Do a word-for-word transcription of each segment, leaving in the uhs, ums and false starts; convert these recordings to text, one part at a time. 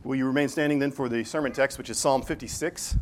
Will you remain standing then for the sermon text, which is Psalm fifty-six?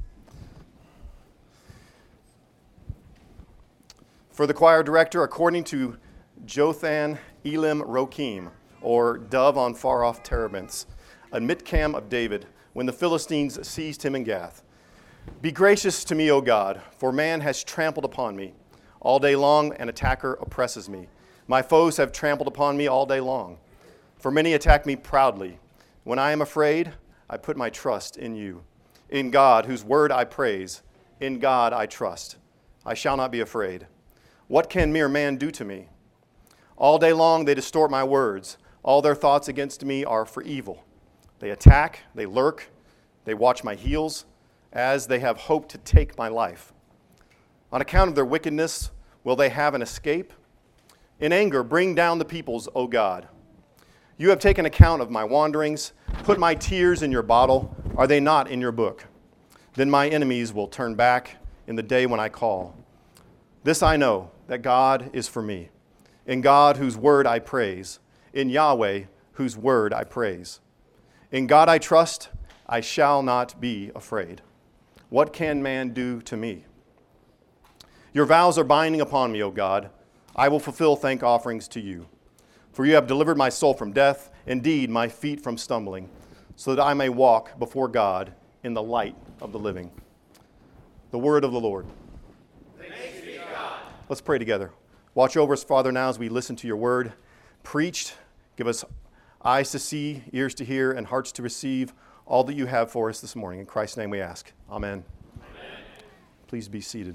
For the choir director, according to Jothan Elim Rokim, or Dove on Far-Off Terebinths, a Mitkam of David, when the Philistines seized him in Gath. Be gracious to me, O God, for man has trampled upon me. All day long an attacker oppresses me. My foes have trampled upon me all day long. For many attack me proudly. When I am afraid, I put my trust in you. In God, whose word I praise, in God I trust. I shall not be afraid. What can mere man do to me? All day long they distort my words. All their thoughts against me are for evil. They attack, they lurk, they watch my heels, as they have hoped to take my life. On account of their wickedness, will they have an escape? In anger, bring down the peoples, O God. You have taken account of my wanderings. Put my tears in your bottle. Are they not in your book? Then my enemies will turn back in the day when I call. This I know, that God is for me. In God, whose word I praise. In Yahweh, whose word I praise. In God I trust. I shall not be afraid. What can man do to me? Your vows are binding upon me, O God. I will fulfill thank offerings to you. For you have delivered my soul from death, indeed my feet from stumbling, so that I may walk before God in the light of the living. The word of the Lord. Thanks be to God. Let's pray together. Watch over us, Father, now as we listen to your word preached. Give us eyes to see, ears to hear, and hearts to receive all that you have for us this morning. In Christ's name we ask. Amen. Amen. Please be seated.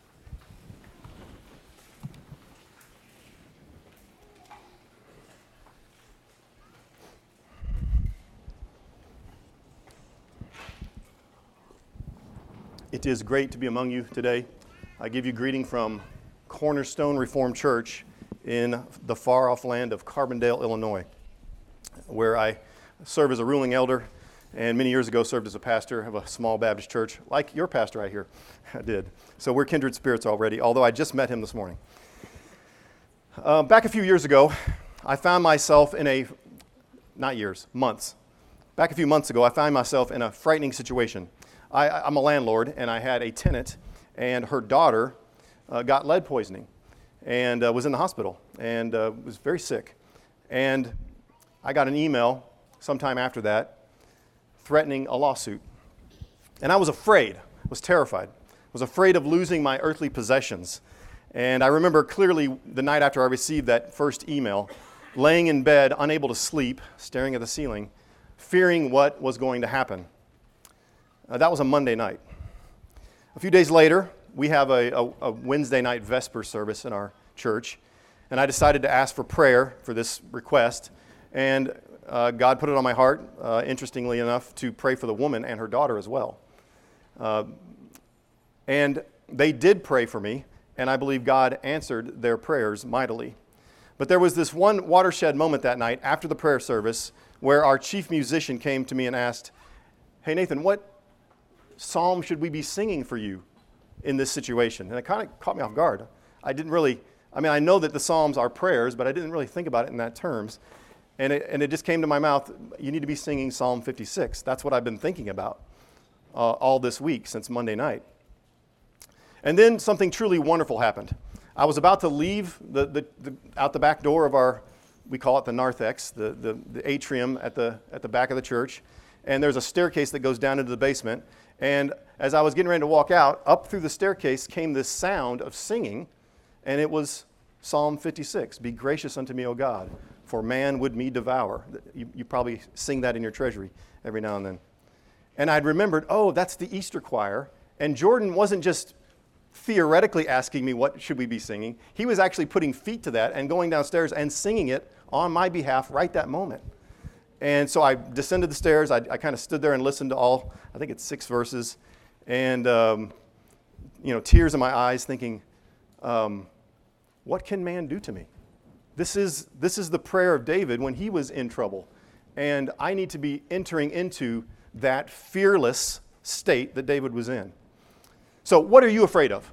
It is great to be among you today. I give you greeting from Cornerstone Reformed Church in the far-off land of Carbondale, Illinois, where I serve as a ruling elder and many years ago served as a pastor of a small Baptist church, like your pastor, I hear. I did. So we're kindred spirits already, although I just met him this morning. Uh, back a few years ago, I found myself in a, not years, months. Back a few months ago, I found myself in a frightening situation. I, I'm a landlord, and I had a tenant, and her daughter uh, got lead poisoning and uh, was in the hospital and uh, was very sick. And I got an email sometime after that threatening a lawsuit. And I was afraid, was terrified, was afraid of losing my earthly possessions. And I remember clearly the night after I received that first email, laying in bed, unable to sleep, staring at the ceiling, fearing what was going to happen. Uh, that was a Monday night. A few days later, we have a, a, a Wednesday night Vesper service in our church, and I decided to ask for prayer for this request, and uh, God put it on my heart, uh, interestingly enough, to pray for the woman and her daughter as well. Uh, and they did pray for me, and I believe God answered their prayers mightily. But there was this one watershed moment that night after the prayer service where our chief musician came to me and asked, "Hey, Nathan, what psalm should we be singing for you in this situation?" And it kind of caught me off guard. I didn't really, I mean, I know that the psalms are prayers, but I didn't really think about it in that terms. And it, and it just came to my mouth, you need to be singing Psalm fifty-six. That's what I've been thinking about uh, all this week since Monday night. And then something truly wonderful happened. I was about to leave the, the, the out the back door of our, we call it the narthex, the, the, the atrium at the at the back of the church. And there's a staircase that goes down into the basement. And as I was getting ready to walk out, up through the staircase came this sound of singing, and it was Psalm fifty-six. Be gracious unto me, O God, for man would me devour. You, you probably sing that in your treasury every now and then. And I'd remembered, oh, that's the Easter choir. And Jordan wasn't just theoretically asking me what should we be singing. He was actually putting feet to that and going downstairs and singing it on my behalf right that moment. And so I descended the stairs. I, I kind of stood there and listened to all, I think it's six verses, and, um, you know, tears in my eyes thinking, um, what can man do to me? This is, this is the prayer of David when he was in trouble. And I need to be entering into that fearless state that David was in. So what are you afraid of?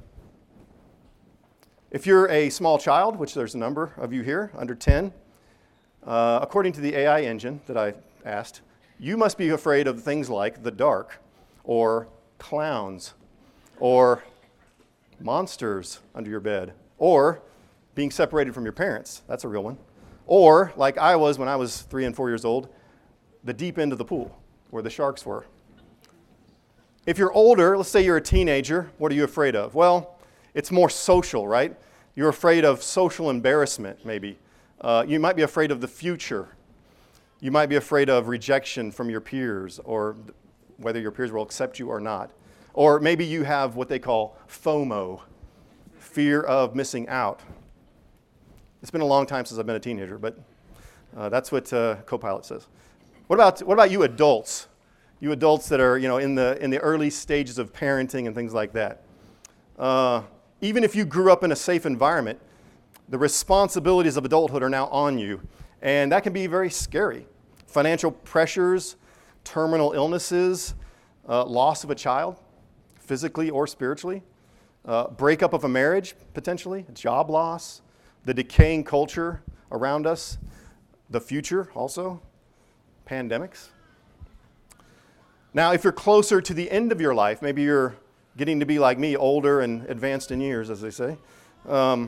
If you're a small child, which there's a number of you here, under ten, Uh, according to the A I engine that I asked, you must be afraid of things like the dark, or clowns, or monsters under your bed, or being separated from your parents. That's a real one. Or, like I was when I was three and four years old, the deep end of the pool where the sharks were. If you're older, let's say you're a teenager, what are you afraid of? Well, it's more social, right? You're afraid of social embarrassment, maybe. Uh, you might be afraid of the future. You might be afraid of rejection from your peers, or whether your peers will accept you or not. Or maybe you have what they call FOMO, fear of missing out. It's been a long time since I've been a teenager, but uh, that's what uh, Copilot says. What about what about you adults? You adults that are, you know, in the in the early stages of parenting and things like that. Uh, even if you grew up in a safe environment, the responsibilities of adulthood are now on you, and that can be very scary. Financial pressures, terminal illnesses, uh, loss of a child, physically or spiritually, uh, breakup of a marriage, potentially, job loss, the decaying culture around us, the future also, pandemics. Now, if you're closer to the end of your life, maybe you're getting to be like me, older and advanced in years, as they say, um,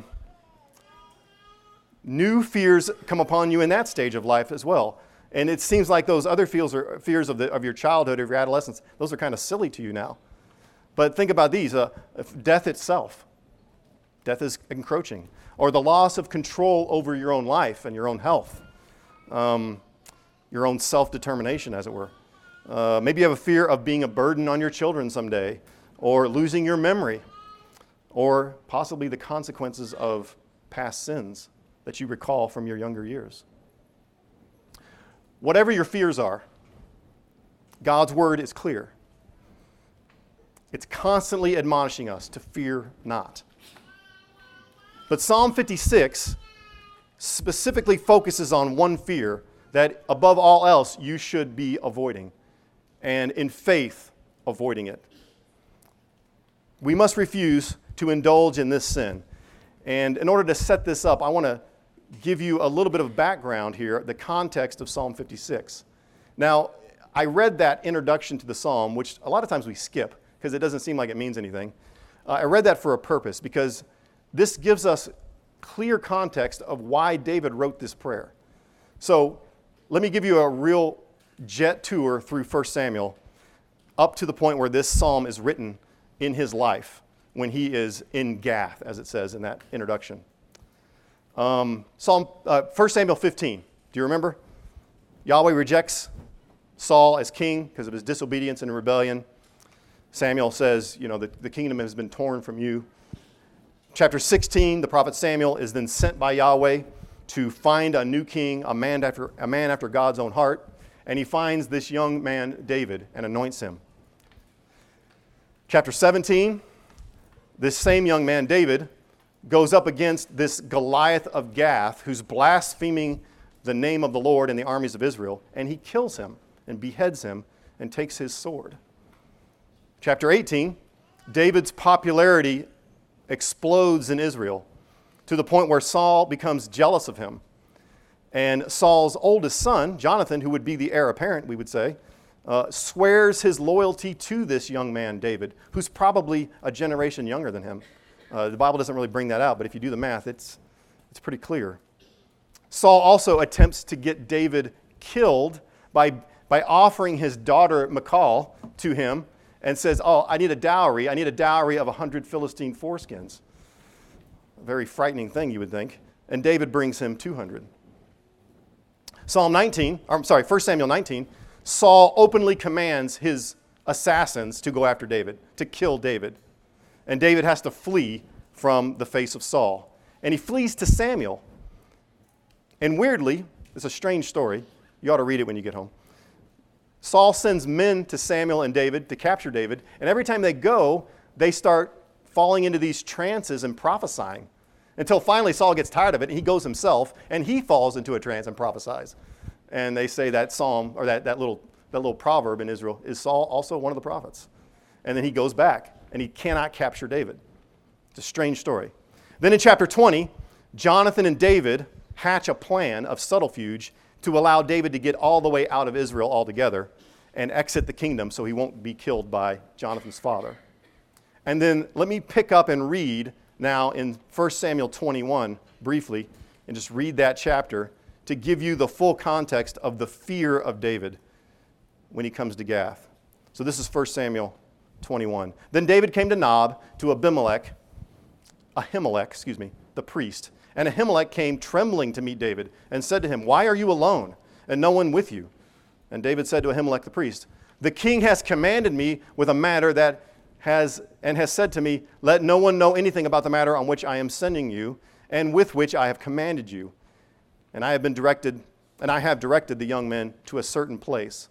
new fears come upon you in that stage of life as well. And it seems like those other fears, are, fears of, the, of your childhood, of your adolescence, those are kind of silly to you now. But think about these, uh, death itself. Death is encroaching. Or the loss of control over your own life and your own health. Um, your own self-determination, as it were. Uh, maybe you have a fear of being a burden on your children someday, or losing your memory, or possibly the consequences of past sins that you recall from your younger years. Whatever your fears are, God's word is clear. It's constantly admonishing us to fear not. But Psalm fifty-six specifically focuses on one fear that, above all else, you should be avoiding, and in faith, avoiding it. We must refuse to indulge in this sin. And in order to set this up, I want to give you a little bit of background here, the context of Psalm fifty-six. Now, I read that introduction to the psalm, which a lot of times we skip because it doesn't seem like it means anything. Uh, I read that for a purpose, because this gives us clear context of why David wrote this prayer. So let me give you a real jet tour through First Samuel up to the point where this psalm is written in his life, when he is in Gath, as it says in that introduction. Um, Psalm, uh, First Samuel fifteen, do you remember? Yahweh rejects Saul as king because of his disobedience and rebellion. Samuel says, you know, the, the kingdom has been torn from you. Chapter sixteen, the prophet Samuel is then sent by Yahweh to find a new king, a man after, a man after God's own heart, and he finds this young man, David, and anoints him. Chapter seventeen, this same young man, David, goes up against this Goliath of Gath, who's blaspheming the name of the Lord and the armies of Israel, and he kills him and beheads him and takes his sword. Chapter eighteen, David's popularity explodes in Israel to the point where Saul becomes jealous of him. And Saul's oldest son, Jonathan, who would be the heir apparent, we would say, uh, swears his loyalty to this young man, David, who's probably a generation younger than him. Uh, the Bible doesn't really bring that out, but if you do the math, it's, it's pretty clear. Saul also attempts to get David killed by, by offering his daughter Michal to him, and says, oh, I need a dowry. I need a dowry of one hundred Philistine foreskins. A very frightening thing, you would think. And David brings him two hundred. Psalm nineteen, or I'm sorry, First Samuel nineteen, Saul openly commands his assassins to go after David, to kill David. And David has to flee from the face of Saul. And he flees to Samuel. And weirdly, it's a strange story. You ought to read it when you get home. Saul sends men to Samuel and David to capture David, and every time they go, they start falling into these trances and prophesying, until finally Saul gets tired of it, and he goes himself, and he falls into a trance and prophesies. And they say that psalm, or that, that, little, that little proverb in Israel, is Saul also one of the prophets? And then he goes back, and he cannot capture David. It's a strange story. Then in chapter twenty, Jonathan and David hatch a plan of subterfuge to allow David to get all the way out of Israel altogether and exit the kingdom so he won't be killed by Jonathan's father. And then let me pick up and read now in First Samuel twenty-one briefly, and just read that chapter to give you the full context of the fear of David when he comes to Gath. So this is First Samuel twenty-one. Then David came to Nob, to Abimelech, Ahimelech, excuse me, the priest. And Ahimelech came trembling to meet David and said to him, "Why are you alone and no one with you?" And David said to Ahimelech the priest, "The king has commanded me with a matter that has, and has said to me, 'Let no one know anything about the matter on which I am sending you, and with which I have commanded you.' And I have been directed, and I have directed the young men to a certain place.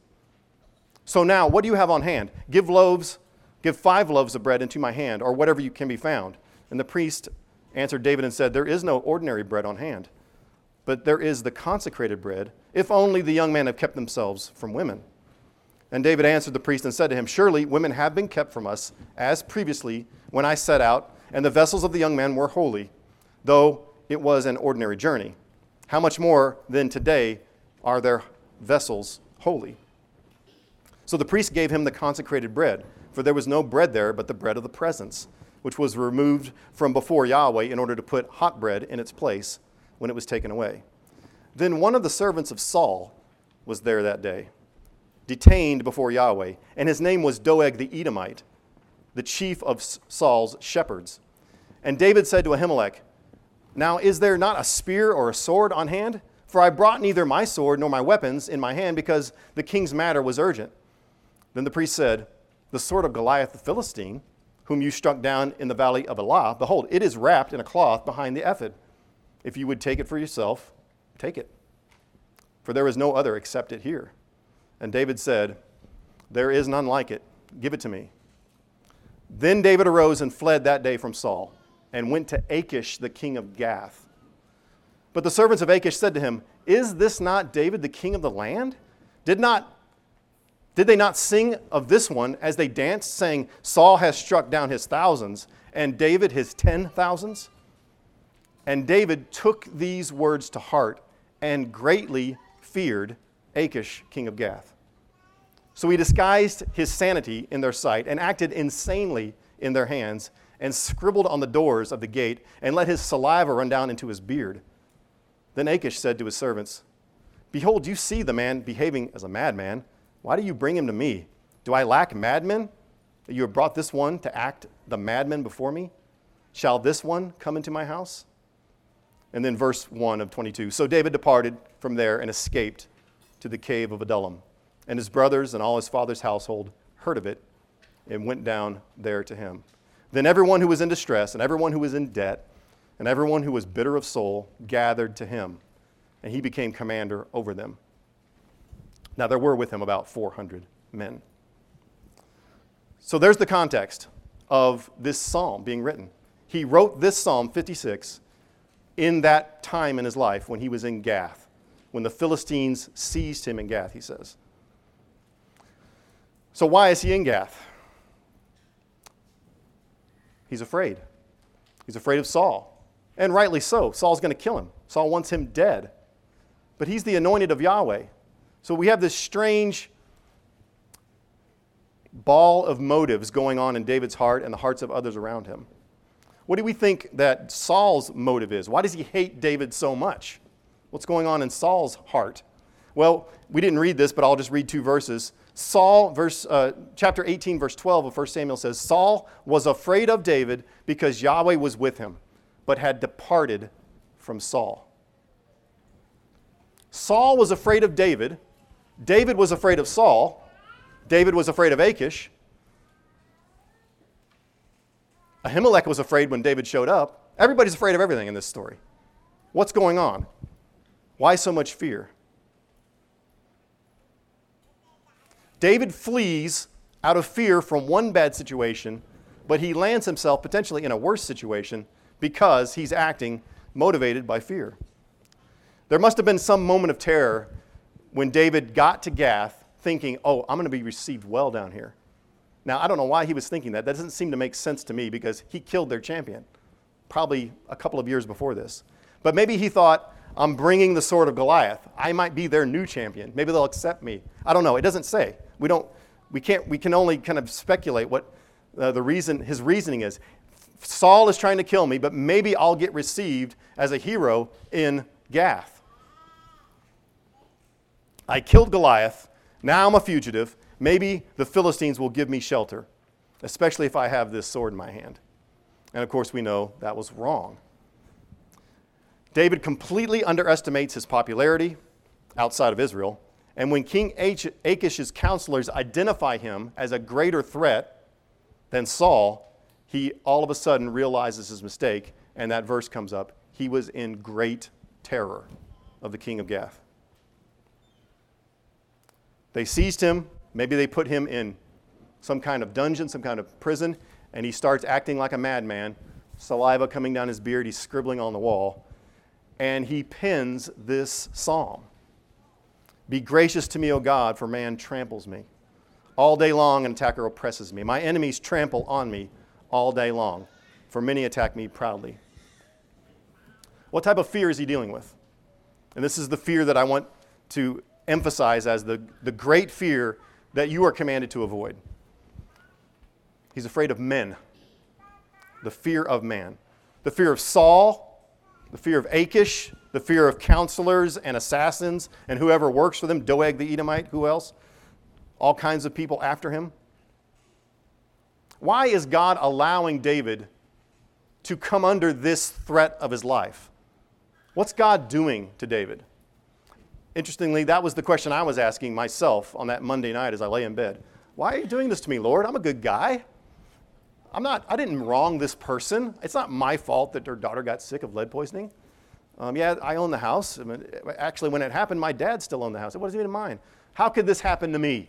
So now, what do you have on hand? Give loaves, give five loaves of bread into my hand, or whatever you can be found." And the priest answered David and said, "There is no ordinary bread on hand, but there is the consecrated bread, if only the young men have kept themselves from women." And David answered the priest and said to him, "Surely women have been kept from us, as previously when I set out, and the vessels of the young men were holy, though it was an ordinary journey. How much more then today are their vessels holy?" So the priest gave him the consecrated bread, for there was no bread there but the bread of the presence, which was removed from before Yahweh in order to put hot bread in its place when it was taken away. Then one of the servants of Saul was there that day, detained before Yahweh, and his name was Doeg the Edomite, the chief of Saul's shepherds. And David said to Ahimelech, "Now is there not a spear or a sword on hand? For I brought neither my sword nor my weapons in my hand, because the king's matter was urgent." Then the priest said, "The sword of Goliath the Philistine, whom you struck down in the valley of Elah, behold, it is wrapped in a cloth behind the ephod. If you would take it for yourself, take it. For there is no other except it here." And David said, "There is none like it. Give it to me." Then David arose and fled that day from Saul, and went to Achish, the king of Gath. But the servants of Achish said to him, "Is this not David, the king of the land? Did not, did they not sing of this one as they danced, saying, 'Saul has struck down his thousands, and David his ten thousands?'" And David took these words to heart, and greatly feared Achish, king of Gath. So he disguised his sanity in their sight, and acted insanely in their hands, and scribbled on the doors of the gate, and let his saliva run down into his beard. Then Achish said to his servants, "Behold, you see the man behaving as a madman. Why do you bring him to me? Do I lack madmen, that you have brought this one to act the madman before me? Shall this one come into my house?" And then verse one of twenty-two. So David departed from there and escaped to the cave of Adullam. And his brothers and all his father's household heard of it and went down there to him. Then everyone who was in distress and everyone who was in debt and everyone who was bitter of soul gathered to him, and he became commander over them. Now there were with him about four hundred men. So there's the context of this psalm being written. He wrote this Psalm fifty-six in that time in his life when he was in Gath, when the Philistines seized him in Gath, he says. So why is he in Gath? He's afraid. He's afraid of Saul. And rightly so. Saul's going to kill him. Saul wants him dead. But he's the anointed of Yahweh. So we have this strange ball of motives going on in David's heart and the hearts of others around him. What do we think that Saul's motive is? Why does he hate David so much? What's going on in Saul's heart? Well, we didn't read this, but I'll just read two verses. Saul, verse, uh, chapter eighteen, verse twelve of First Samuel says, Saul was afraid of David because Yahweh was with him, but had departed from Saul. Saul was afraid of David. David was afraid of Saul. David was afraid of Achish. Ahimelech was afraid when David showed up. Everybody's afraid of everything in this story. What's going on? Why so much fear? David flees out of fear from one bad situation, but he lands himself potentially in a worse situation because he's acting motivated by fear. There must have been some moment of terror when David got to Gath thinking, oh, I'm going to be received well down here. Now, I don't know why he was thinking that. That doesn't seem to make sense to me because he killed their champion probably a couple of years before this. But maybe he thought, I'm bringing the sword of Goliath. I might be their new champion. Maybe they'll accept me. I don't know. It doesn't say. We don't. We can't. We can only kind of speculate what uh, the reason, his reasoning is. Saul is trying to kill me, but maybe I'll get received as a hero in Gath. I killed Goliath. Now I'm a fugitive. Maybe the Philistines will give me shelter, especially if I have this sword in my hand. And of course, we know that was wrong. David completely underestimates his popularity outside of Israel. And when King Achish's counselors identify him as a greater threat than Saul, he all of a sudden realizes his mistake, and that verse comes up. He was in great terror of the king of Gath. They seized him. Maybe they put him in some kind of dungeon, some kind of prison, and he starts acting like a madman, saliva coming down his beard. He's scribbling on the wall, and he pens this psalm. Be gracious to me, O God, for man tramples me. All day long an attacker oppresses me. My enemies trample on me all day long, for many attack me proudly. What type of fear is he dealing with? And this is the fear that I want to emphasize as the, the great fear that you are commanded to avoid. He's afraid of men. The fear of man. The fear of Saul, the fear of Achish, the fear of counselors and assassins and whoever works for them, Doeg the Edomite, who else? All kinds of people after him. Why is God allowing David to come under this threat of his life? What's God doing to David? Interestingly, that was the question I was asking myself on that Monday night as I lay in bed. Why are you doing this to me, Lord? I'm a good guy. I'm not, I didn't wrong this person. It's not my fault that their daughter got sick of lead poisoning. Um, yeah, I own the house. I mean, actually, when it happened, my dad still owned the house. It wasn't even mine. How could this happen to me?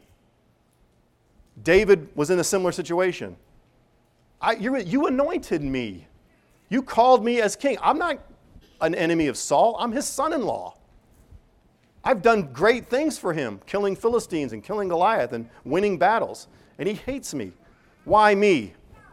David was in a similar situation. I, you, you anointed me. You called me as king. I'm not an enemy of Saul. I'm his son-in-law. I've done great things for him, killing Philistines and killing Goliath and winning battles. And he hates me. Why me?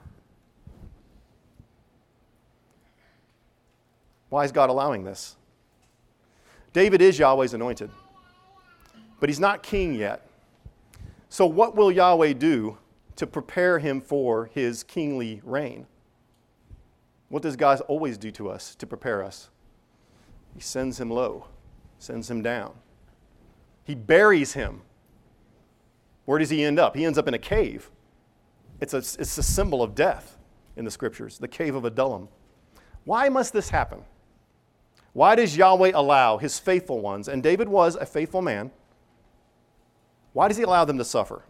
Why is God allowing this? David is Yahweh's anointed, but he's not king yet. So what will Yahweh do to prepare him for his kingly reign? What does God always do to us to prepare us? He sends him low, sends him down. He buries him. Where does he end up? He ends up in a cave. It's a, it's a symbol of death in the scriptures, the cave of Adullam. Why must this happen? Why does Yahweh allow his faithful ones, and David was a faithful man, why does he allow them to suffer?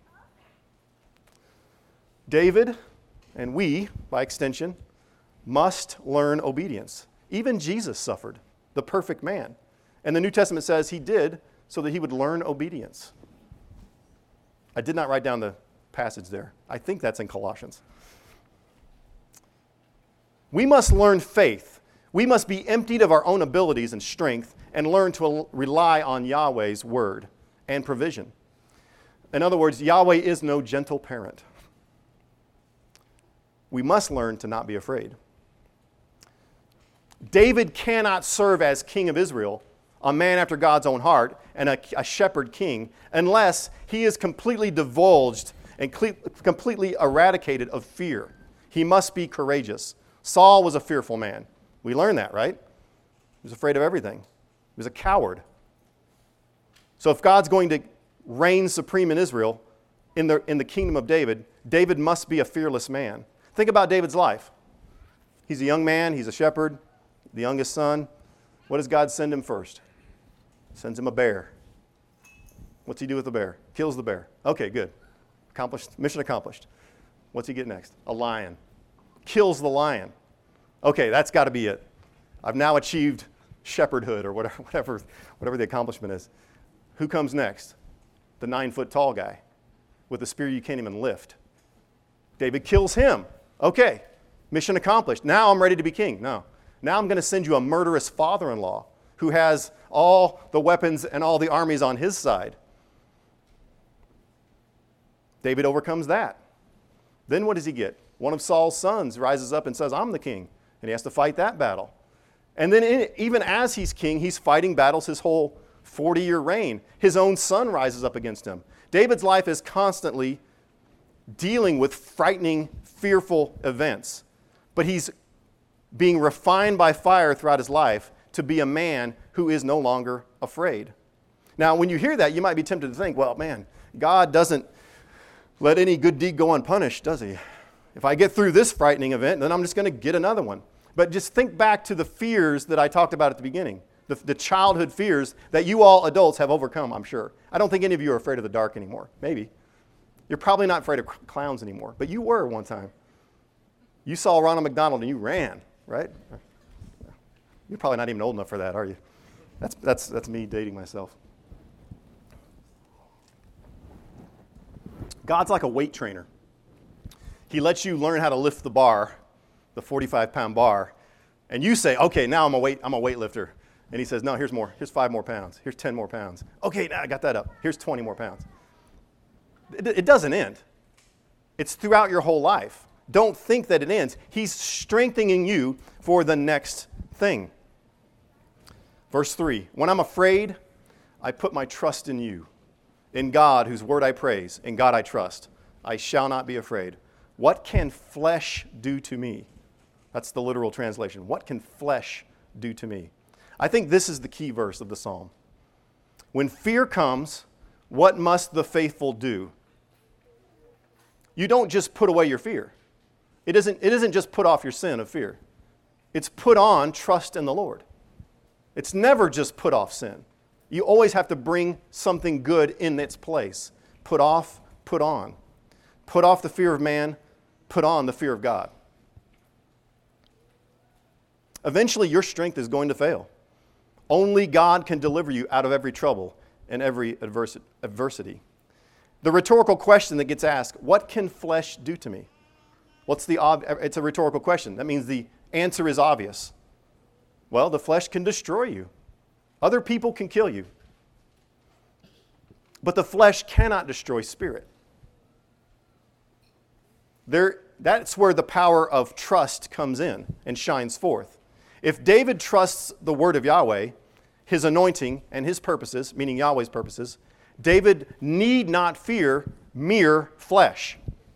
David, and we, by extension, must learn obedience. Even Jesus suffered, the perfect man. And the New Testament says he did so that he would learn obedience. I did not write down the passage there. I think that's in Colossians. We must learn faith. We must be emptied of our own abilities and strength and learn to rely on Yahweh's word and provision. In other words, Yahweh is no gentle parent. We must learn to not be afraid. David cannot serve as king of Israel, a man after God's own heart, and a, a shepherd king, unless he is completely divulged and cle- completely eradicated of fear. He must be courageous. Saul was a fearful man. We learn that, right? He was afraid of everything. He was a coward. So if God's going to reign supreme in Israel, in the, in the kingdom of David, David must be a fearless man. Think about David's life. He's a young man. He's a shepherd, the youngest son. What does God send him first? Sends him a bear. What's he do with the bear? Kills the bear. Okay, good. Accomplished. Mission accomplished. What's he get next? A lion. Kills the lion. Okay, that's got to be it. I've now achieved shepherdhood or whatever, whatever, whatever the accomplishment is. Who comes next? The nine-foot-tall guy with a spear you can't even lift. David kills him. Okay, mission accomplished. Now I'm ready to be king. No. Now I'm going to send you a murderous father-in-law who has all the weapons and all the armies on his side. David overcomes that. Then what does he get? One of Saul's sons rises up and says, I'm the king. And he has to fight that battle. And then in, even as he's king, he's fighting battles his whole forty-year reign. His own son rises up against him. David's life is constantly dealing with frightening, fearful events. But he's being refined by fire throughout his life to be a man who is no longer afraid. Now, when you hear that, you might be tempted to think, well, man, God doesn't let any good deed go unpunished, does he? If I get through this frightening event, then I'm just going to get another one. But just think back to the fears that I talked about at the beginning, the, the childhood fears that you all adults have overcome, I'm sure. I don't think any of you are afraid of the dark anymore. Maybe. You're probably not afraid of clowns anymore, but you were one time. You saw Ronald McDonald and you ran, right? You're probably not even old enough for that, are you? That's, that's, that's me dating myself. God's like a weight trainer. He lets you learn how to lift the bar, the forty-five pound bar, and you say, okay, now I'm a weight, I'm a weightlifter. And he says, no, here's more. Here's five more pounds. Here's ten more pounds. Okay, now I got that up. Here's twenty more pounds. It, it doesn't end. It's throughout your whole life. Don't think that it ends. He's strengthening you for the next thing. Verse three, when I'm afraid, I put my trust in you. In God, whose word I praise, in God I trust. I shall not be afraid. What can flesh do to me? That's the literal translation. What can flesh do to me? I think this is the key verse of the psalm. When fear comes, what must the faithful do? You don't just put away your fear. It isn't, it isn't just put off your sin of fear. It's put on trust in the Lord. It's never just put off sin. You always have to bring something good in its place. Put off, put on. Put off the fear of man, put on the fear of God. Eventually, your strength is going to fail. Only God can deliver you out of every trouble and every adversity. The rhetorical question that gets asked, what can flesh do to me? What's the ob- it's a rhetorical question. That means the answer is obvious. Well, the flesh can destroy you. Other people can kill you. But the flesh cannot destroy spirit. There, that's where the power of trust comes in and shines forth. If David trusts the word of Yahweh, his anointing and his purposes, meaning Yahweh's purposes, David need not fear mere flesh.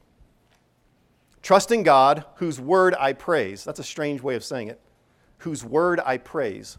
Trusting God, whose word I praise. That's a strange way of saying it. Whose word I praise.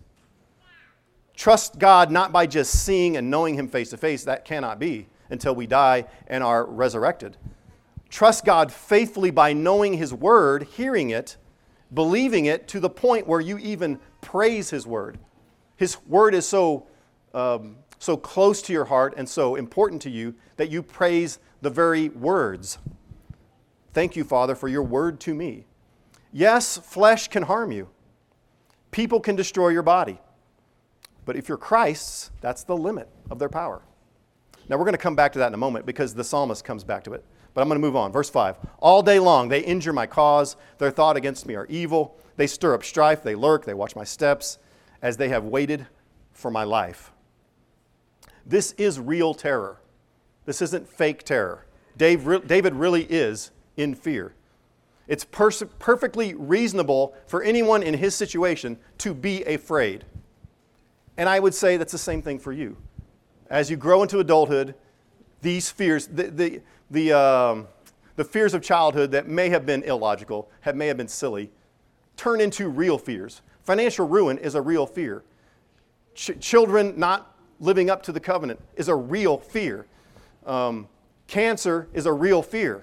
Trust God not by just seeing and knowing him face to face. That cannot be until we die and are resurrected. Trust God faithfully by knowing his word, hearing it, believing it to the point where you even praise his word. His word is so, um, so close to your heart and so important to you that you praise the very words. Thank you, Father, for your word to me. Yes, flesh can harm you. People can destroy your body. But if you're Christ's, that's the limit of their power. Now, we're going to come back to that in a moment because the psalmist comes back to it. But I'm going to move on. Verse five. All day long they injure my cause. Their thought against me are evil. They stir up strife. They lurk. They watch my steps as they have waited for my life. This is real terror. This isn't fake terror. Dave, David really is in fear. It's pers- perfectly reasonable for anyone in his situation to be afraid. And I would say that's the same thing for you. As you grow into adulthood, these fears, the, the, the, um, the fears of childhood that may have been illogical, have, may have been silly, turn into real fears. Financial ruin is a real fear. Ch- children not living up to the covenant is a real fear. Um, cancer is a real fear.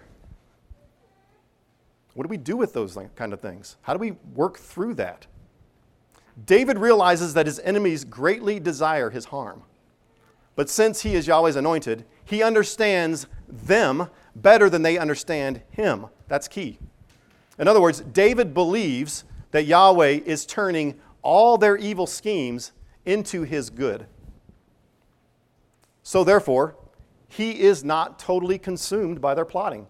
What do we do with those kind of things? How do we work through that? David realizes that his enemies greatly desire his harm. But since he is Yahweh's anointed, he understands them better than they understand him. That's key. In other words, David believes that Yahweh is turning all their evil schemes into his good. So therefore, he is not totally consumed by their plotting.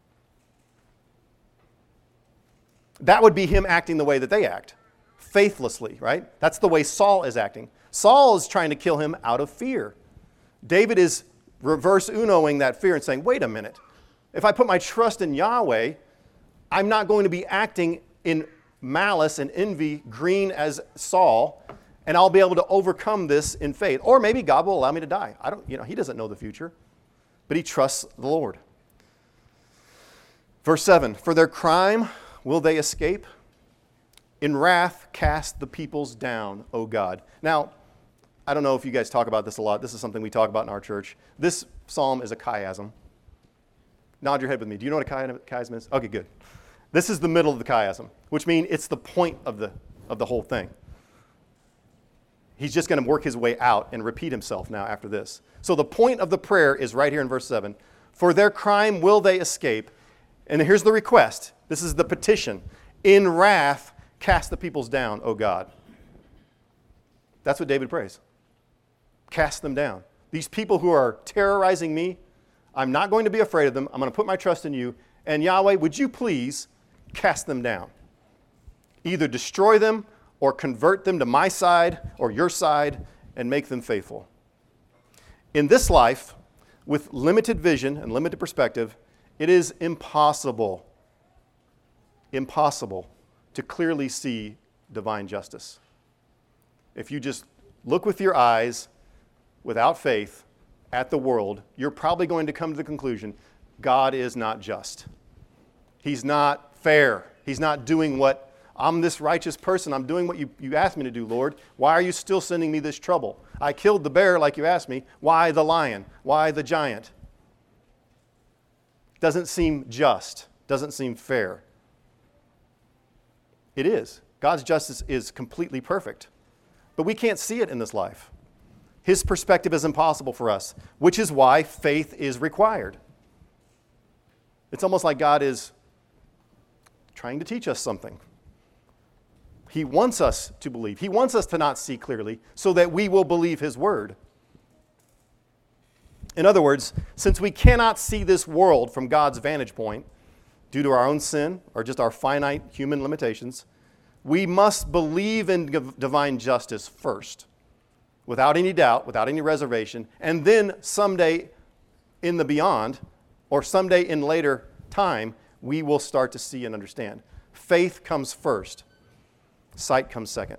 That would be him acting the way that they act. Faithlessly, right? That's the way Saul is acting. Saul is trying to kill him out of fear. David is reverse unoing that fear and saying, wait a minute. If I put my trust in Yahweh, I'm not going to be acting in malice and envy green as Saul, and I'll be able to overcome this in faith. Or maybe God will allow me to die. I don't, you know, he doesn't know the future, but he trusts the Lord. Verse seven, for their crime will they escape? In wrath cast the peoples down, O God. Now, I don't know if you guys talk about this a lot. This is something we talk about in our church. This psalm is a chiasm. Nod your head with me. Do you know what a chiasm is? Okay, good. This is the middle of the chiasm, which means it's the point of the, of the whole thing. He's just going to work his way out and repeat himself now after this. So the point of the prayer is right here in verse seven. For their crime will they escape. And here's the request. This is the petition. In wrath, cast the peoples down, O God. That's what David prays. Cast them down. These people who are terrorizing me, I'm not going to be afraid of them. I'm going to put my trust in you. And Yahweh, would you please cast them down? Either destroy them or convert them to my side or your side and make them faithful. In this life, with limited vision and limited perspective, it is impossible, impossible to clearly see divine justice. If you just look with your eyes without faith at the world, you're probably going to come to the conclusion, God is not just. He's not fair. He's not doing what, I'm this righteous person. I'm doing what you, you asked me to do, Lord. Why are you still sending me this trouble? I killed the bear like you asked me. Why the lion? Why the giant? Doesn't seem just. Doesn't seem fair. It is. God's justice is completely perfect. But we can't see it in this life. His perspective is impossible for us, which is why faith is required. It's almost like God is trying to teach us something. He wants us to believe. He wants us to not see clearly so that we will believe his word. In other words, since we cannot see this world from God's vantage point due to our own sin or just our finite human limitations, we must believe in divine justice first, without any doubt, without any reservation, and then someday in the beyond, or someday in later time, we will start to see and understand. Faith comes first. Sight comes second.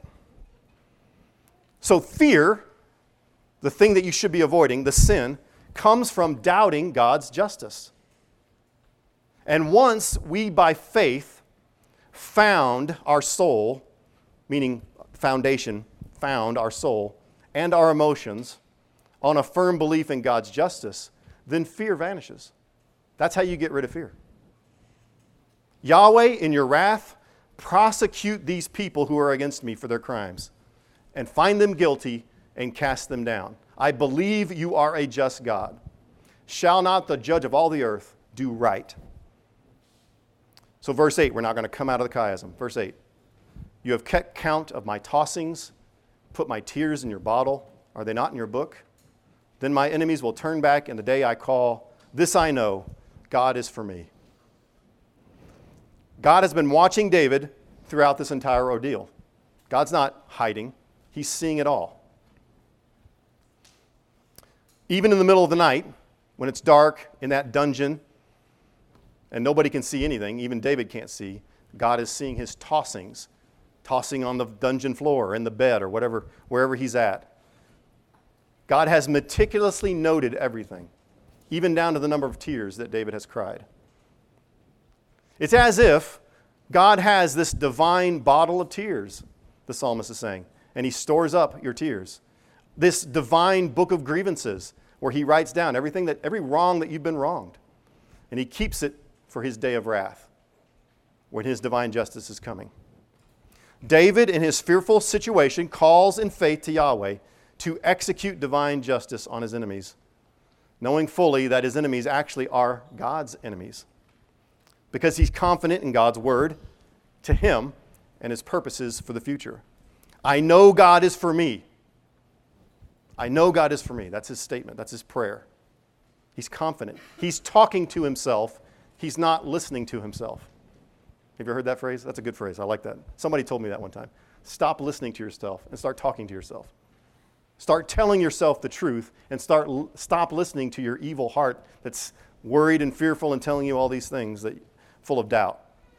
So fear, the thing that you should be avoiding, the sin, comes from doubting God's justice. And once we, by faith, found our soul, meaning foundation, found our soul, and our emotions on a firm belief in God's justice, then fear vanishes. That's how you get rid of fear. Yahweh, in your wrath, prosecute these people who are against me for their crimes and find them guilty and cast them down. I believe you are a just God. Shall not the judge of all the earth do right? So verse eight, we're not going to come out of the chiasm. Verse eight, you have kept count of my tossings, put my tears in your bottle. Are they not in your book? Then my enemies will turn back in the day I call. This I know, God is for me. God has been watching David throughout this entire ordeal. God's not hiding. He's seeing it all. Even in the middle of the night, when it's dark in that dungeon and nobody can see anything, even David can't see, God is seeing his tossings, tossing on the dungeon floor or in the bed or whatever, wherever he's at. God has meticulously noted everything, even down to the number of tears that David has cried. It's as if God has this divine bottle of tears, the psalmist is saying, and he stores up your tears. This divine book of grievances where he writes down everything that, every wrong that you've been wronged. And he keeps it for his day of wrath when his divine justice is coming. David, in his fearful situation, calls in faith to Yahweh to execute divine justice on his enemies, knowing fully that his enemies actually are God's enemies, because he's confident in God's word to him and his purposes for the future. I know God is for me. I know God is for me. That's his statement. That's his prayer. He's confident. He's talking to himself. He's not listening to himself. Have you ever heard that phrase? That's a good phrase. I like that. Somebody told me that one time. Stop listening to yourself and start talking to yourself. Start telling yourself the truth and start stop listening to your evil heart that's worried and fearful and telling you all these things that full of doubt.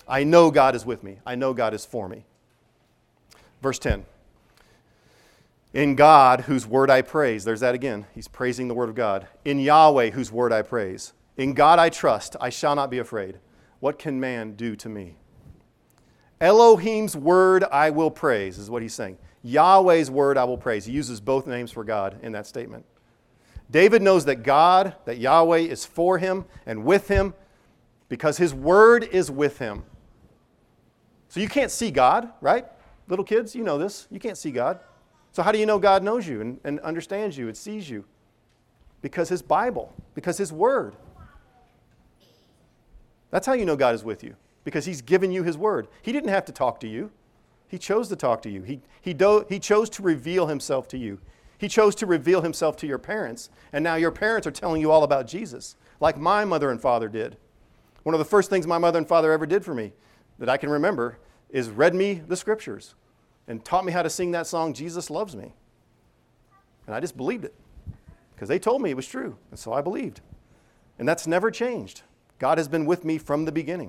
I know God is with me. I know God is for me. Verse ten. In God, whose word I praise. There's that again. He's praising the word of God. In Yahweh, whose word I praise. In God I trust. I shall not be afraid. What can man do to me? Elohim's word I will praise, is what he's saying. Yahweh's word I will praise. He uses both names for God in that statement. David knows that God, that Yahweh is for him and with him because his word is with him. So you can't see God, right? Little kids, you know this. You can't see God. So how do you know God knows you and, and understands you and sees you? Because his Bible, because his word. That's how you know God is with you, because he's given you his word. He didn't have to talk to you. He chose to talk to you. He, he, do, he chose to reveal himself to you. He chose to reveal himself to your parents, and now your parents are telling you all about Jesus, like my mother and father did. One of the first things my mother and father ever did for me that I can remember is read me the scriptures and taught me how to sing that song, Jesus Loves Me. And I just believed it because they told me it was true, and so I believed. And that's never changed. God has been with me from the beginning.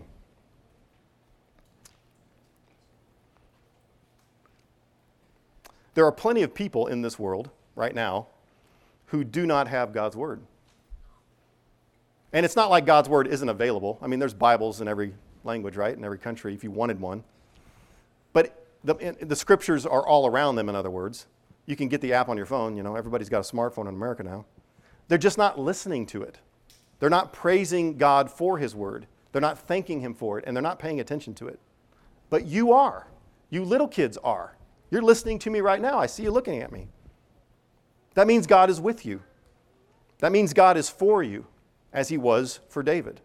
There are plenty of people in this world right now who do not have God's word. And it's not like God's word isn't available. I mean, there's Bibles in every language, right? In every country, if you wanted one. But the, the scriptures are all around them, in other words. You can get the app on your phone. You know, everybody's got a smartphone in America now. They're just not listening to it. They're not praising God for his word. They're not thanking him for it, and they're not paying attention to it. But you are. You little kids are. You're listening to me right now. I see you looking at me. That means God is with you. That means God is for you, as he was for David.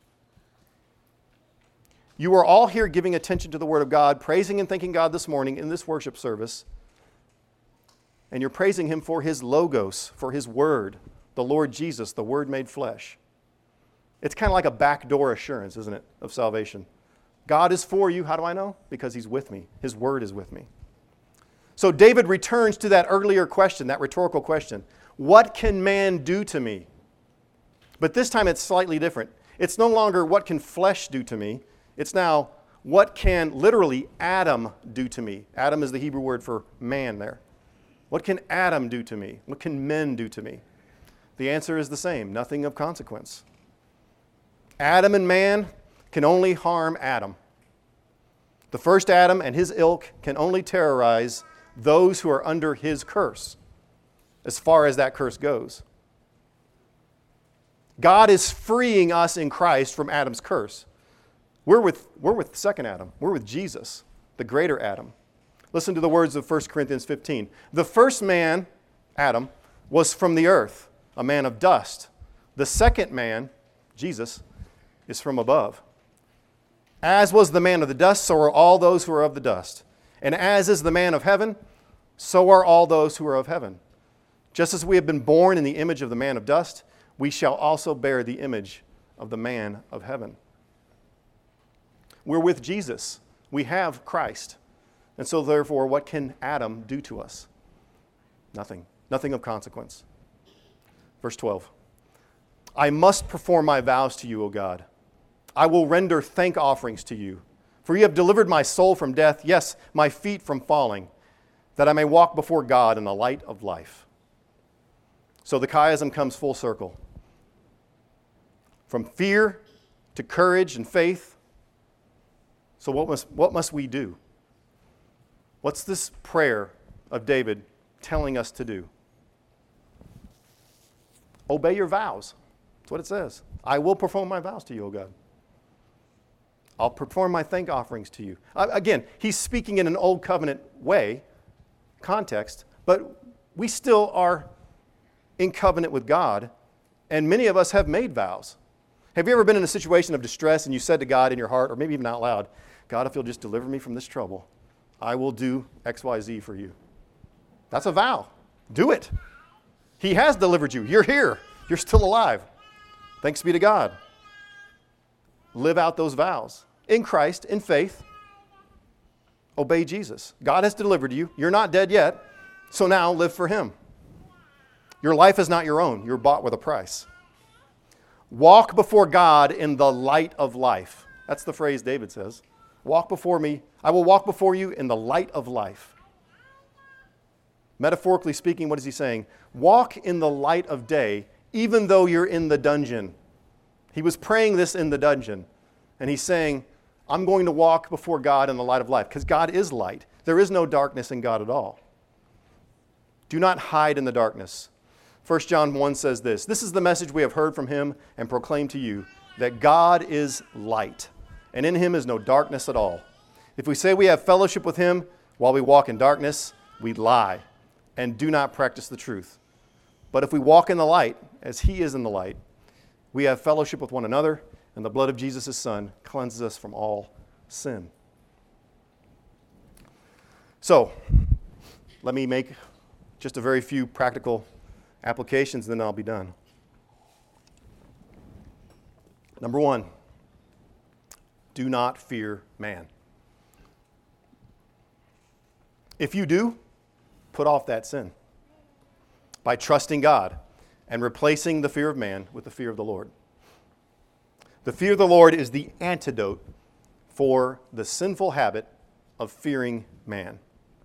You are all here giving attention to the word of God, praising and thanking God this morning in this worship service. And you're praising him for his logos, for his word, the Lord Jesus, the word made flesh. It's kind of like a backdoor assurance, isn't it, of salvation. God is for you. How do I know? Because he's with me. His word is with me. So David returns to that earlier question, that rhetorical question. What can man do to me? But this time it's slightly different. It's no longer what can flesh do to me. It's now what can literally Adam do to me? Adam is the Hebrew word for man there. What can Adam do to me? What can men do to me? The answer is the same, nothing of consequence. Adam and man can only harm Adam. The first Adam and his ilk can only terrorize those who are under his curse, as far as that curse goes. God is freeing us in Christ from Adam's curse. We're with, we're with the second Adam. We're with Jesus, the greater Adam. Listen to the words of First Corinthians fifteen. The first man, Adam, was from the earth, a man of dust. The second man, Jesus, is from above. As was the man of the dust, so are all those who are of the dust. And as is the man of heaven, so are all those who are of heaven. Just as we have been born in the image of the man of dust, we shall also bear the image of the man of heaven. We're with Jesus. We have Christ. And so therefore, what can Adam do to us? Nothing. Nothing of consequence. Verse twelve. I must perform my vows to you, O God. I will render thank offerings to you. For you have delivered my soul from death, yes, my feet from falling, that I may walk before God in the light of life. So the chiasm comes full circle. From fear to courage and faith. So what must, what must we do? What's this prayer of David telling us to do? Obey your vows. That's what it says. I will perform my vows to you, O God. I'll perform my thank offerings to you. Uh, again, he's speaking in an old covenant way, context, but we still are in covenant with God, and many of us have made vows. Have you ever been in a situation of distress and you said to God in your heart, or maybe even out loud, God, if you'll just deliver me from this trouble, I will do X Y Z for you. That's a vow. Do it. He has delivered you. You're here. You're still alive. Thanks be to God. Live out those vows in Christ, in faith. Obey Jesus. God has delivered you. You're not dead yet, so now live for him. Your life is not your own. You're bought with a price. Walk before God in the light of life. That's the phrase David says. Walk before me. I will walk before you in the light of life. Metaphorically speaking, what is he saying? Walk in the light of day, even though you're in the dungeon. He was praying this in the dungeon. And he's saying, I'm going to walk before God in the light of life, because God is light. There is no darkness in God at all. Do not hide in the darkness. First John one says this, this is the message we have heard from him and proclaimed to you, that God is light, and in him is no darkness at all. If we say we have fellowship with him while we walk in darkness, we lie and do not practice the truth. But if we walk in the light, as he is in the light, we have fellowship with one another, and the blood of Jesus, his Son, cleanses us from all sin. So, let me make just a very few practical applications, and then I'll be done. Number one, do not fear man. If you do, put off that sin by trusting God and replacing the fear of man with the fear of the Lord. The fear of the Lord is the antidote for the sinful habit of fearing man.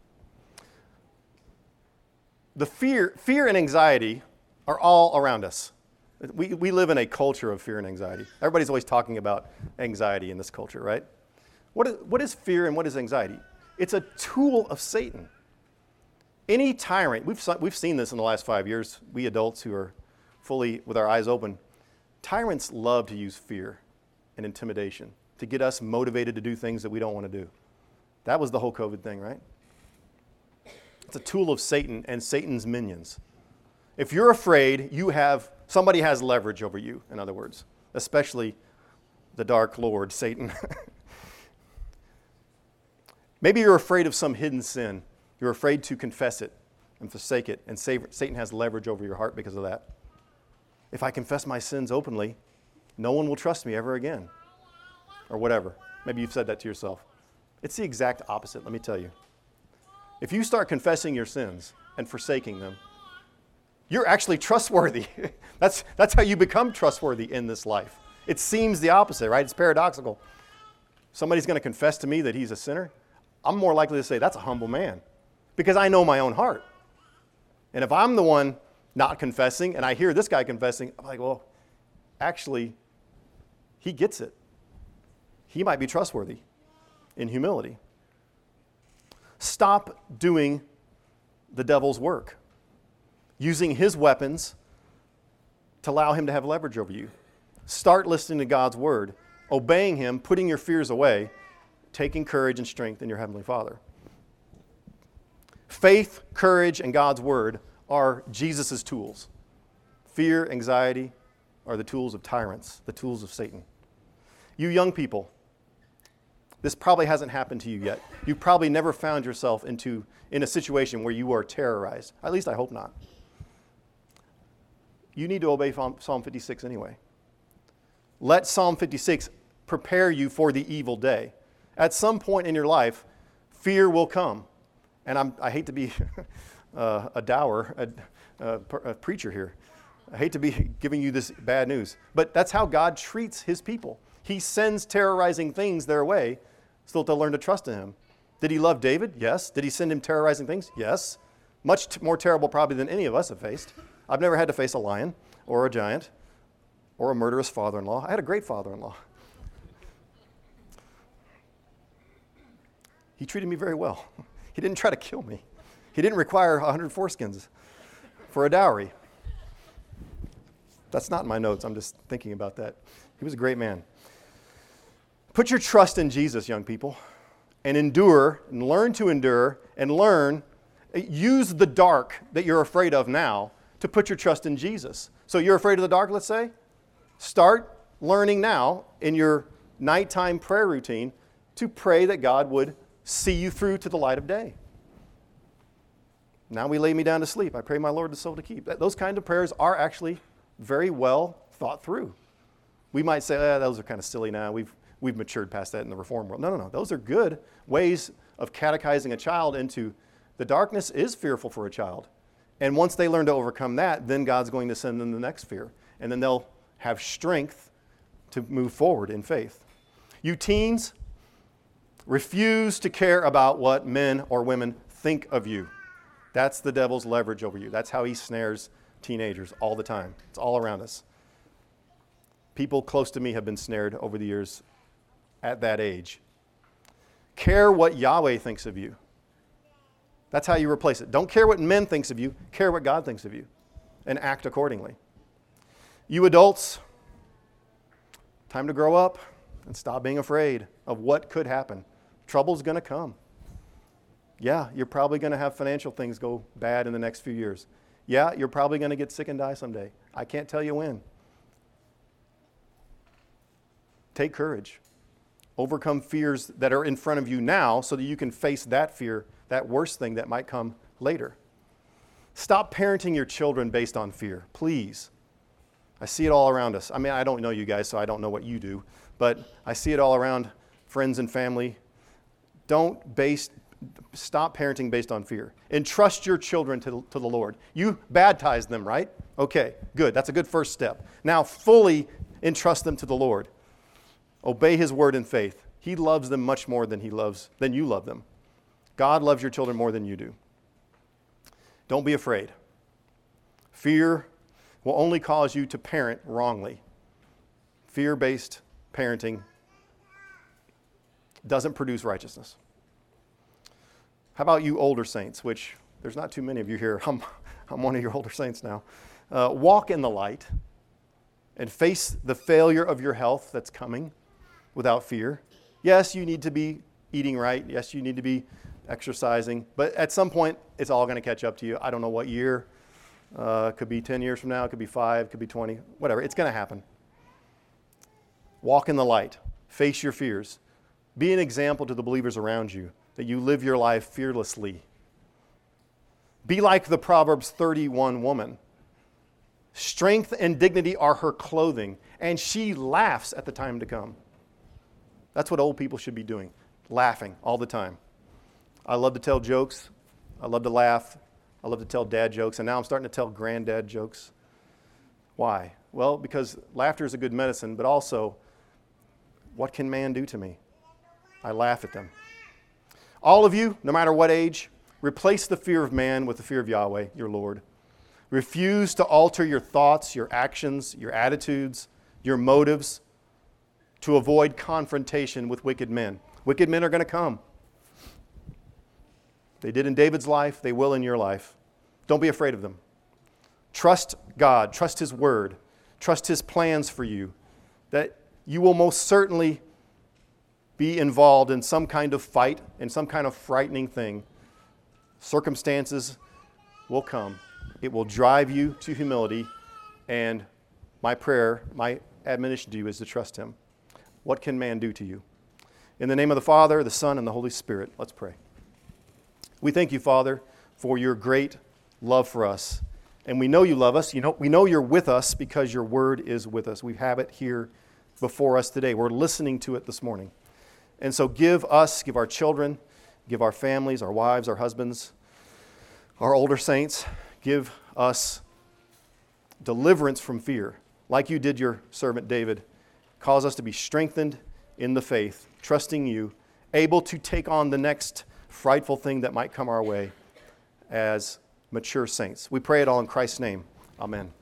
The fear, fear and anxiety are all around us. We, we live in a culture of fear and anxiety. Everybody's always talking about anxiety in this culture, right? What is, what is fear and what is anxiety? It's a tool of Satan. Any tyrant, we've, we've seen this in the last five years, we adults who are fully with our eyes open, tyrants love to use fear and intimidation to get us motivated to do things that we don't want to do. That was the whole COVID thing, right? It's a tool of Satan and Satan's minions. If you're afraid, you have somebody has leverage over you, in other words, especially the dark lord, Satan. Maybe you're afraid of some hidden sin. You're afraid to confess it and forsake it, and Satan has leverage over your heart because of that. If I confess my sins openly, no one will trust me ever again, or whatever. Maybe you've said that to yourself. It's the exact opposite, let me tell you. If you start confessing your sins and forsaking them, you're actually trustworthy. that's, that's how you become trustworthy in this life. It seems the opposite, right? It's paradoxical. Somebody's going to confess to me that he's a sinner. I'm more likely to say, that's a humble man, because I know my own heart. And if I'm the one not confessing and I hear this guy confessing, I'm like, well, actually, he gets it. He might be trustworthy in humility. Stop doing the devil's work, using his weapons to allow him to have leverage over you. Start listening to God's word, obeying him, putting your fears away, taking courage and strength in your Heavenly Father. Faith, courage, and God's word are Jesus' tools. Fear, anxiety are the tools of tyrants, the tools of Satan. You young people, this probably hasn't happened to you yet. You've probably never found yourself into in a situation where you are terrorized. At least I hope not. You need to obey Psalm fifty-six anyway. Let Psalm fifty-six prepare you for the evil day. At some point in your life, fear will come. And I'm, I hate to be uh, a dour a, a, a preacher here. I hate to be giving you this bad news. But that's how God treats his people. He sends terrorizing things their way so that they'll learn to trust in him. Did he love David? Yes. Did he send him terrorizing things? Yes. Much t- more terrible probably than any of us have faced. I've never had to face a lion or a giant or a murderous father-in-law. I had a great father-in-law. He treated me very well. He didn't try to kill me. He didn't require one hundred foreskins for a dowry. That's not in my notes. I'm just thinking about that. He was a great man. Put your trust in Jesus, young people, and endure, and learn to endure, and learn, use the dark that you're afraid of now to put your trust in Jesus. So you're afraid of the dark, let's say? Start learning now in your nighttime prayer routine to pray that God would see you through to the light of day. Now we lay me down to sleep. I pray my Lord the soul to keep. Those kind of prayers are actually very well thought through. We might say, eh, those are kind of silly now. We've we've matured past that in the Reform world. No, no, no. Those are good ways of catechizing a child into the darkness is fearful for a child. And once they learn to overcome that, then God's going to send them the next fear. And then they'll have strength to move forward in faith. You teens, refuse to care about what men or women think of you. That's the devil's leverage over you. That's how he snares teenagers all the time. It's all around us. People close to me have been snared over the years at that age. Care what Yahweh thinks of you. That's how you replace it. Don't care what men thinks of you. Care what God thinks of you. And act accordingly. You adults, time to grow up and stop being afraid of what could happen. Trouble's going to come. Yeah, you're probably going to have financial things go bad in the next few years. Yeah, you're probably going to get sick and die someday. I can't tell you when. Take courage. Overcome fears that are in front of you now so that you can face that fear, that worst thing that might come later. Stop parenting your children based on fear, please. I see it all around us. I mean, I don't know you guys, so I don't know what you do, but I see it all around friends and family. Don't base, stop parenting based on fear. Entrust your children to, to the Lord. You baptize them, right? Okay, good. That's a good first step. Now fully entrust them to the Lord. Obey His word in faith. He loves them much more than He loves, than you love them. God loves your children more than you do. Don't be afraid. Fear will only cause you to parent wrongly. Fear-based parenting doesn't produce righteousness. How about you older saints, which there's not too many of you here. I'm, I'm one of your older saints now. Uh, walk in the light and face the failure of your health that's coming without fear. Yes, you need to be eating right. Yes, you need to be exercising. But at some point, it's all going to catch up to you. I don't know what year. Uh, it could be ten years from now. It could be five. It could be twenty. Whatever. It's going to happen. Walk in the light. Face your fears. Be an example to the believers around you that you live your life fearlessly. Be like the Proverbs thirty-one woman. Strength and dignity are her clothing, and she laughs at the time to come. That's what old people should be doing, laughing all the time. I love to tell jokes. I love to laugh. I love to tell dad jokes, and now I'm starting to tell granddad jokes. Why? Well, because laughter is a good medicine, but also, what can man do to me? I laugh at them. All of you, no matter what age, replace the fear of man with the fear of Yahweh, your Lord. Refuse to alter your thoughts, your actions, your attitudes, your motives to avoid confrontation with wicked men. Wicked men are going to come. They did in David's life. They will in your life. Don't be afraid of them. Trust God. Trust His word. Trust His plans for you. That you will most certainly be involved in some kind of fight, in some kind of frightening thing. Circumstances will come. It will drive you to humility. And my prayer, my admonition to you is to trust Him. What can man do to you? In the name of the Father, the Son, and the Holy Spirit, let's pray. We thank you, Father, for your great love for us. And we know you love us. You know, we know you're with us because your word is with us. We have it here before us today. We're listening to it this morning. And so give us, give our children, give our families, our wives, our husbands, our older saints, give us deliverance from fear, like you did your servant David. Cause us to be strengthened in the faith, trusting you, able to take on the next frightful thing that might come our way as mature saints. We pray it all in Christ's name. Amen.